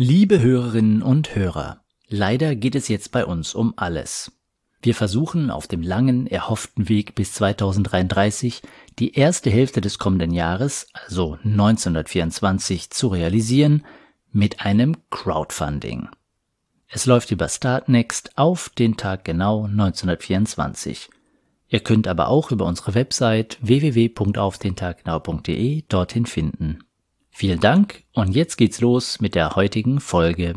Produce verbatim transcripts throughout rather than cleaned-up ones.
Liebe Hörerinnen und Hörer, leider geht es jetzt bei uns um alles. Wir versuchen auf dem langen, erhofften Weg bis zweitausenddreiunddreißig die erste Hälfte des kommenden Jahres, also neunzehnhundertvierundzwanzig, zu realisieren mit einem Crowdfunding. Es läuft über Startnext auf den Tag genau neunzehnhundertvierundzwanzig. Ihr könnt aber auch über unsere Website w w w punkt auf den tag genau punkt d e dorthin finden. Vielen Dank und jetzt geht's los mit der heutigen Folge.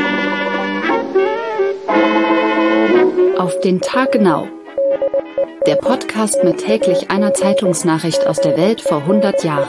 Auf den Tag genau. Der Podcast mit täglich einer Zeitungsnachricht aus der Welt vor hundert Jahren.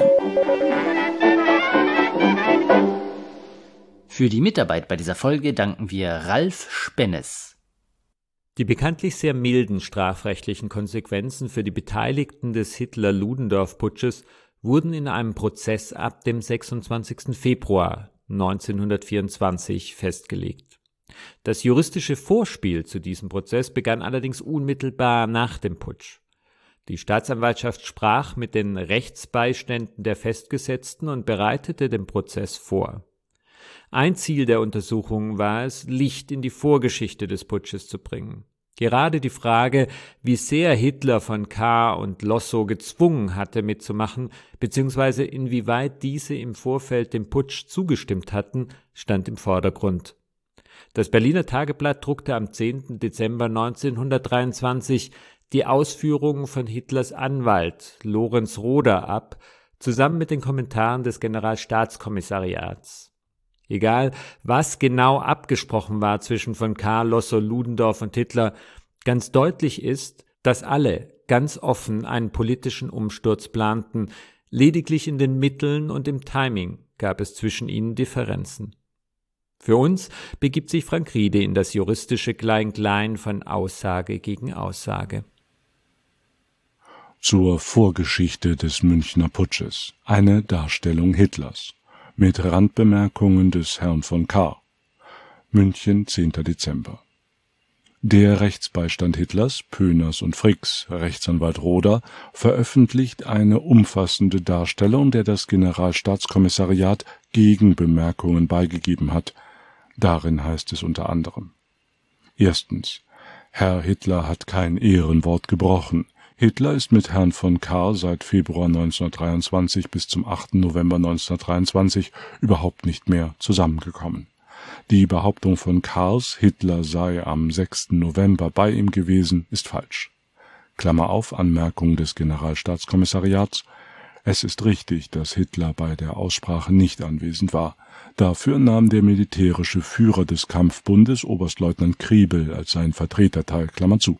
Für die Mitarbeit bei dieser Folge danken wir Ralf Spennes. Die bekanntlich sehr milden strafrechtlichen Konsequenzen für die Beteiligten des Hitler-Ludendorff-Putsches wurden in einem Prozess ab dem sechsundzwanzigsten Februar neunzehnhundertvierundzwanzig festgelegt. Das juristische Vorspiel zu diesem Prozess begann allerdings unmittelbar nach dem Putsch. Die Staatsanwaltschaft sprach mit den Rechtsbeiständen der Festgesetzten und bereitete den Prozess vor. Ein Ziel der Untersuchung war es, Licht in die Vorgeschichte des Putsches zu bringen. Gerade die Frage, wie sehr Hitler von Kahr und Lossow gezwungen hatte mitzumachen, beziehungsweise inwieweit diese im Vorfeld dem Putsch zugestimmt hatten, stand im Vordergrund. Das Berliner Tageblatt druckte am zehnten Dezember neunzehnhundertdreiundzwanzig die Ausführungen von Hitlers Anwalt Lorenz Roder ab, zusammen mit den Kommentaren des Generalstaatskommissariats. Egal, was genau abgesprochen war zwischen von Kahr, Lossow, Ludendorff und Hitler, ganz deutlich ist, dass alle ganz offen einen politischen Umsturz planten. Lediglich in den Mitteln und im Timing gab es zwischen ihnen Differenzen. Für uns begibt sich Frank Riede in das juristische Klein-Klein von Aussage gegen Aussage. Zur Vorgeschichte des Münchner Putsches. Eine Darstellung Hitlers. Mit Randbemerkungen des Herrn von Kahr. München, zehnter Dezember. Der Rechtsbeistand Hitlers, Pöners und Fricks, Rechtsanwalt Roder, veröffentlicht eine umfassende Darstellung, der das Generalstaatskommissariat Gegenbemerkungen beigegeben hat. Darin heißt es unter anderem: Erstens. Herr Hitler hat kein Ehrenwort gebrochen. Hitler ist mit Herrn von Kahr seit Februar neunzehnhundertdreiundzwanzig bis zum achten November neunzehnhundertdreiundzwanzig überhaupt nicht mehr zusammengekommen. Die Behauptung von Kahrs, Hitler sei am sechsten November bei ihm gewesen, ist falsch. Klammer auf, Anmerkung des Generalstaatskommissariats: Es ist richtig, dass Hitler bei der Aussprache nicht anwesend war. Dafür nahm der militärische Führer des Kampfbundes, Oberstleutnant Kriebel, als sein Vertreter teil. Klammer zu.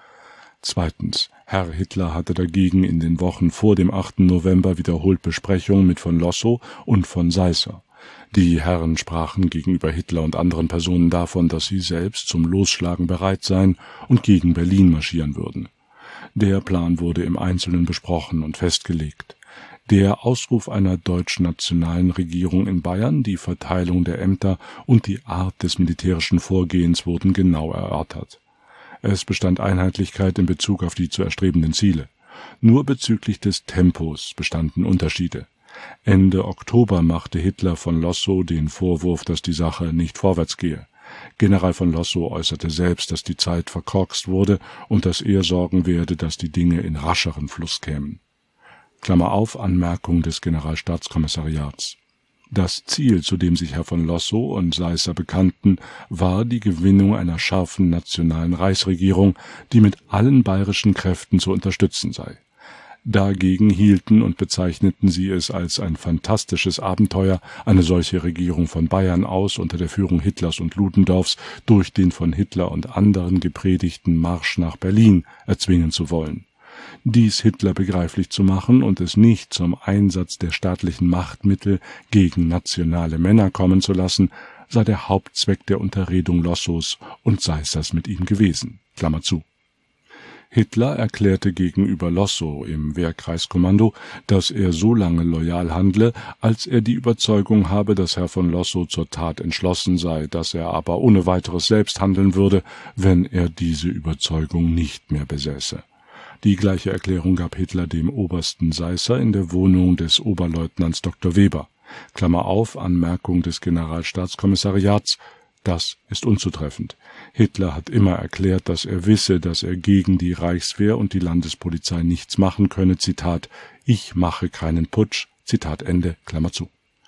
Zweitens. Herr Hitler hatte dagegen in den Wochen vor dem achten November wiederholt Besprechungen mit von Lossow und von Seisser. Die Herren sprachen gegenüber Hitler und anderen Personen davon, dass sie selbst zum Losschlagen bereit seien und gegen Berlin marschieren würden. Der Plan wurde im Einzelnen besprochen und festgelegt. Der Ausruf einer deutsch-nationalen Regierung in Bayern, die Verteilung der Ämter und die Art des militärischen Vorgehens wurden genau erörtert. Es bestand Einheitlichkeit in Bezug auf die zu erstrebenden Ziele. Nur bezüglich des Tempos bestanden Unterschiede. Ende Oktober machte Hitler von Lossow den Vorwurf, dass die Sache nicht vorwärts gehe. General von Lossow äußerte selbst, dass die Zeit verkorkst wurde und dass er sorgen werde, dass die Dinge in rascheren Fluss kämen. Klammer auf, Anmerkung des Generalstaatskommissariats. Das Ziel, zu dem sich Herr von Lossow und Seisser bekannten, war die Gewinnung einer scharfen nationalen Reichsregierung, die mit allen bayerischen Kräften zu unterstützen sei. Dagegen hielten und bezeichneten sie es als ein fantastisches Abenteuer, eine solche Regierung von Bayern aus unter der Führung Hitlers und Ludendorffs durch den von Hitler und anderen gepredigten Marsch nach Berlin erzwingen zu wollen. Dies Hitler begreiflich zu machen und es nicht zum Einsatz der staatlichen Machtmittel gegen nationale Männer kommen zu lassen, sei der Hauptzweck der Unterredung Lossows und Seissers mit ihm gewesen. Klammer zu. Hitler erklärte gegenüber Lossow im Wehrkreiskommando, dass er so lange loyal handle, als er die Überzeugung habe, dass Herr von Lossow zur Tat entschlossen sei, dass er aber ohne weiteres selbst handeln würde, wenn er diese Überzeugung nicht mehr besäße. Die gleiche Erklärung gab Hitler dem Obersten Seisser in der Wohnung des Oberleutnants Doktor Weber. Klammer auf, Anmerkung des Generalstaatskommissariats, das ist unzutreffend. Hitler hat immer erklärt, dass er wisse, dass er gegen die Reichswehr und die Landespolizei nichts machen könne, Zitat, ich mache keinen Putsch, Zitat Ende, Klammer zu.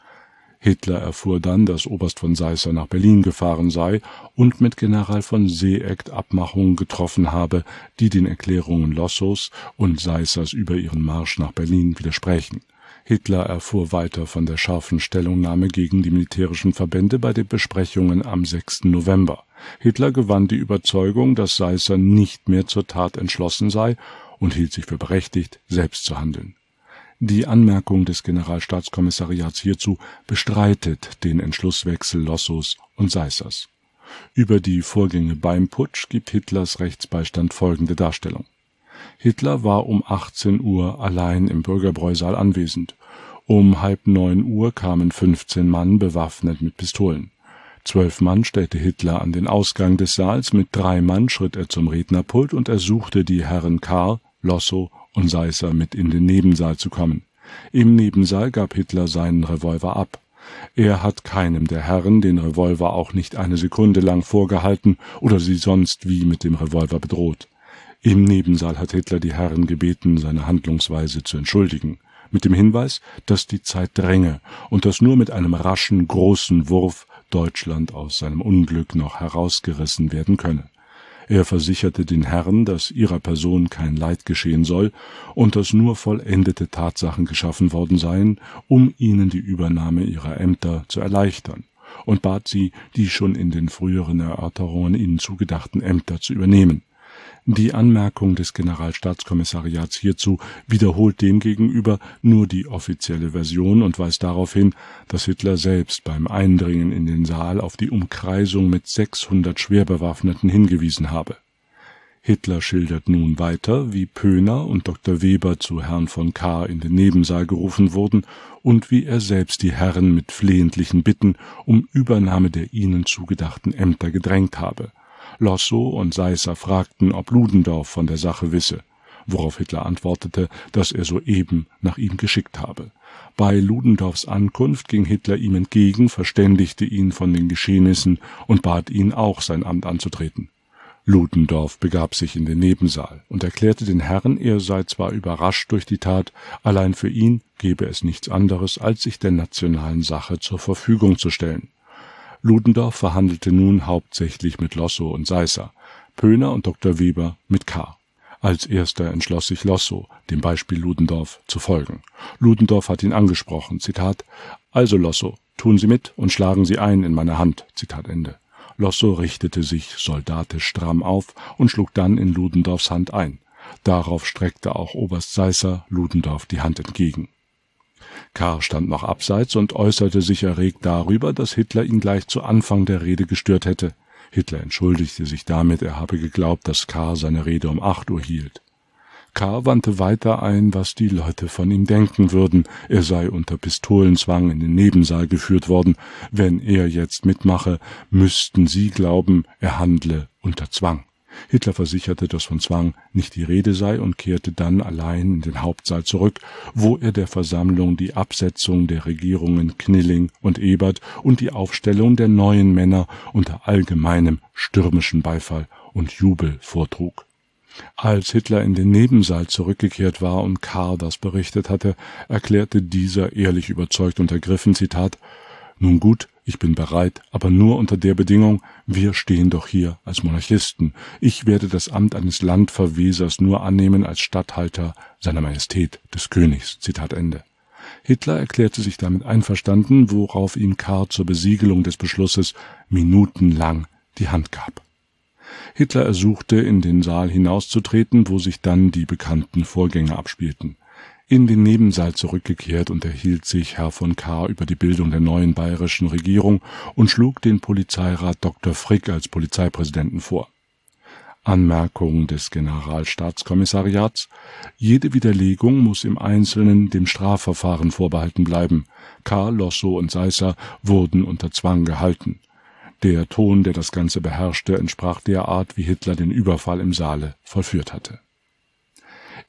Hitler erfuhr dann, dass Oberst von Seisser nach Berlin gefahren sei und mit General von Seeckt Abmachungen getroffen habe, die den Erklärungen Lossows und Seissers über ihren Marsch nach Berlin widersprechen. Hitler erfuhr weiter von der scharfen Stellungnahme gegen die militärischen Verbände bei den Besprechungen am sechsten November. Hitler gewann die Überzeugung, dass Seisser nicht mehr zur Tat entschlossen sei und hielt sich für berechtigt, selbst zu handeln. Die Anmerkung des Generalstaatskommissariats hierzu bestreitet den Entschlusswechsel Lossows und Seissers. Über die Vorgänge beim Putsch gibt Hitlers Rechtsbeistand folgende Darstellung. Hitler war um achtzehn Uhr allein im Bürgerbräusaal anwesend. Um halb neun Uhr kamen fünfzehn Mann bewaffnet mit Pistolen. Zwölf Mann stellte Hitler an den Ausgang des Saals, mit drei Mann schritt er zum Rednerpult und ersuchte die Herren Kahr, Lossow und Seisser mit in den Nebensaal zu kommen. Im Nebensaal gab Hitler seinen Revolver ab. Er hat keinem der Herren den Revolver auch nicht eine Sekunde lang vorgehalten oder sie sonst wie mit dem Revolver bedroht. Im Nebensaal hat Hitler die Herren gebeten, seine Handlungsweise zu entschuldigen, mit dem Hinweis, dass die Zeit dränge und dass nur mit einem raschen, großen Wurf Deutschland aus seinem Unglück noch herausgerissen werden könne. Er versicherte den Herren, dass ihrer Person kein Leid geschehen soll und dass nur vollendete Tatsachen geschaffen worden seien, um ihnen die Übernahme ihrer Ämter zu erleichtern, und bat sie, die schon in den früheren Erörterungen ihnen zugedachten Ämter zu übernehmen. Die Anmerkung des Generalstaatskommissariats hierzu wiederholt demgegenüber nur die offizielle Version und weist darauf hin, dass Hitler selbst beim Eindringen in den Saal auf die Umkreisung mit sechshundert Schwerbewaffneten hingewiesen habe. Hitler schildert nun weiter, wie Pöhner und Doktor Weber zu Herrn von Kahr in den Nebensaal gerufen wurden und wie er selbst die Herren mit flehentlichen Bitten um Übernahme der ihnen zugedachten Ämter gedrängt habe. Lossow und Seisser fragten, ob Ludendorff von der Sache wisse, worauf Hitler antwortete, dass er soeben nach ihm geschickt habe. Bei Ludendorffs Ankunft ging Hitler ihm entgegen, verständigte ihn von den Geschehnissen und bat ihn auch, sein Amt anzutreten. Ludendorff begab sich in den Nebensaal und erklärte den Herren, er sei zwar überrascht durch die Tat, allein für ihn gebe es nichts anderes, als sich der nationalen Sache zur Verfügung zu stellen. Ludendorff verhandelte nun hauptsächlich mit Lossow und Seisser, Pöhner und Doktor Weber mit Kahr. Als erster entschloss sich Lossow, dem Beispiel Ludendorff zu folgen. Ludendorff hat ihn angesprochen, Zitat, »Also Lossow, tun Sie mit und schlagen Sie ein in meine Hand«, Zitat Ende. Lossow richtete sich soldatisch stramm auf und schlug dann in Ludendorffs Hand ein. Darauf streckte auch Oberst Seisser Ludendorff die Hand entgegen. Kahr stand noch abseits und äußerte sich erregt darüber, dass Hitler ihn gleich zu Anfang der Rede gestört hätte. Hitler entschuldigte sich damit, er habe geglaubt, dass Kahr seine Rede um acht Uhr hielt. Kahr wandte weiter ein, was die Leute von ihm denken würden. Er sei unter Pistolenzwang in den Nebensaal geführt worden. Wenn er jetzt mitmache, müssten sie glauben, er handle unter Zwang. Hitler versicherte, dass von Zwang nicht die Rede sei und kehrte dann allein in den Hauptsaal zurück, wo er der Versammlung die Absetzung der Regierungen Knilling und Ebert und die Aufstellung der neuen Männer unter allgemeinem stürmischen Beifall und Jubel vortrug. Als Hitler in den Nebensaal zurückgekehrt war und Kahr das berichtet hatte, erklärte dieser ehrlich überzeugt und ergriffen, Zitat, »Nun gut, ich bin bereit, aber nur unter der Bedingung, wir stehen doch hier als Monarchisten. Ich werde das Amt eines Landverwesers nur annehmen als Statthalter seiner Majestät des Königs.« Zitat Ende. Hitler erklärte sich damit einverstanden, worauf ihm Kahr zur Besiegelung des Beschlusses minutenlang die Hand gab. Hitler ersuchte, in den Saal hinauszutreten, wo sich dann die bekannten Vorgänge abspielten. In den Nebensaal zurückgekehrt unterhielt sich Herr von Kahr über die Bildung der neuen bayerischen Regierung und schlug den Polizeirat Doktor Frick als Polizeipräsidenten vor. Anmerkung des Generalstaatskommissariats: Jede Widerlegung muss im Einzelnen dem Strafverfahren vorbehalten bleiben. Kahr, Lossow und Seisser wurden unter Zwang gehalten. Der Ton, der das Ganze beherrschte, entsprach der Art, wie Hitler den Überfall im Saale vollführt hatte.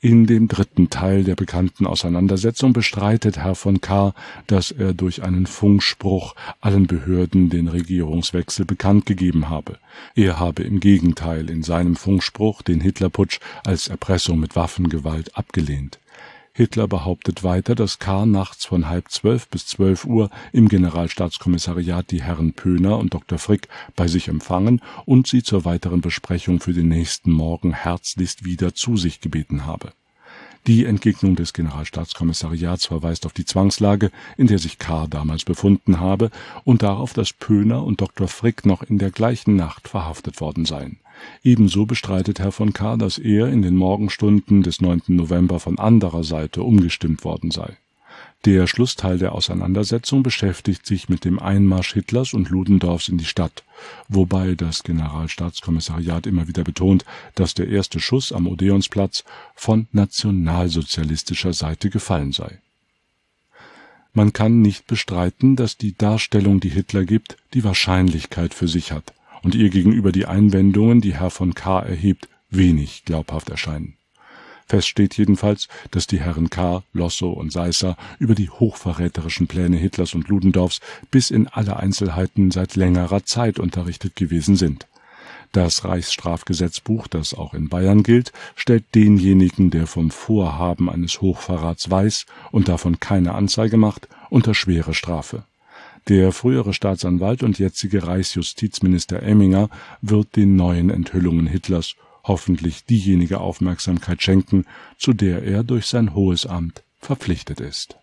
In dem dritten Teil der bekannten Auseinandersetzung bestreitet Herr von Kahr, dass er durch einen Funkspruch allen Behörden den Regierungswechsel bekannt gegeben habe. Er habe im Gegenteil in seinem Funkspruch den Hitlerputsch als Erpressung mit Waffengewalt abgelehnt. Hitler behauptet weiter, dass Kahr nachts von halb zwölf bis zwölf Uhr im Generalstaatskommissariat die Herren Pöhner und Doktor Frick bei sich empfangen und sie zur weiteren Besprechung für den nächsten Morgen herzlichst wieder zu sich gebeten habe. Die Entgegnung des Generalstaatskommissariats verweist auf die Zwangslage, in der sich Kahr damals befunden habe, und darauf, dass Pöhner und Doktor Frick noch in der gleichen Nacht verhaftet worden seien. Ebenso bestreitet Herr von Kahr, dass er in den Morgenstunden des neunten November von anderer Seite umgestimmt worden sei. Der Schlussteil der Auseinandersetzung beschäftigt sich mit dem Einmarsch Hitlers und Ludendorffs in die Stadt, wobei das Generalstaatskommissariat immer wieder betont, dass der erste Schuss am Odeonsplatz von nationalsozialistischer Seite gefallen sei. Man kann nicht bestreiten, dass die Darstellung, die Hitler gibt, die Wahrscheinlichkeit für sich hat und ihr gegenüber die Einwendungen, die Herr von Kahr erhebt, wenig glaubhaft erscheinen. Fest steht jedenfalls, dass die Herren Kahr, Lossow und Seisser über die hochverräterischen Pläne Hitlers und Ludendorffs bis in alle Einzelheiten seit längerer Zeit unterrichtet gewesen sind. Das Reichsstrafgesetzbuch, das auch in Bayern gilt, stellt denjenigen, der vom Vorhaben eines Hochverrats weiß und davon keine Anzeige macht, unter schwere Strafe. Der frühere Staatsanwalt und jetzige Reichsjustizminister Emminger wird den neuen Enthüllungen Hitlers hoffentlich diejenige Aufmerksamkeit schenken, zu der er durch sein hohes Amt verpflichtet ist.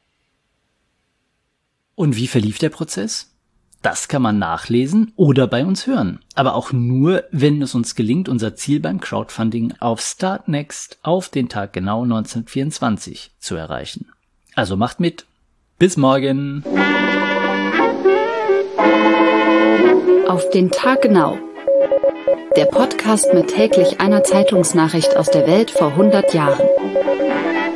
Und wie verlief der Prozess? Das kann man nachlesen oder bei uns hören. Aber auch nur, wenn es uns gelingt, unser Ziel beim Crowdfunding auf Startnext auf den Tag genau neunzehnhundertvierundzwanzig zu erreichen. Also macht mit. Bis morgen. Auf den Tag genau. Der Podcast mit täglich einer Zeitungsnachricht aus der Welt vor hundert Jahren.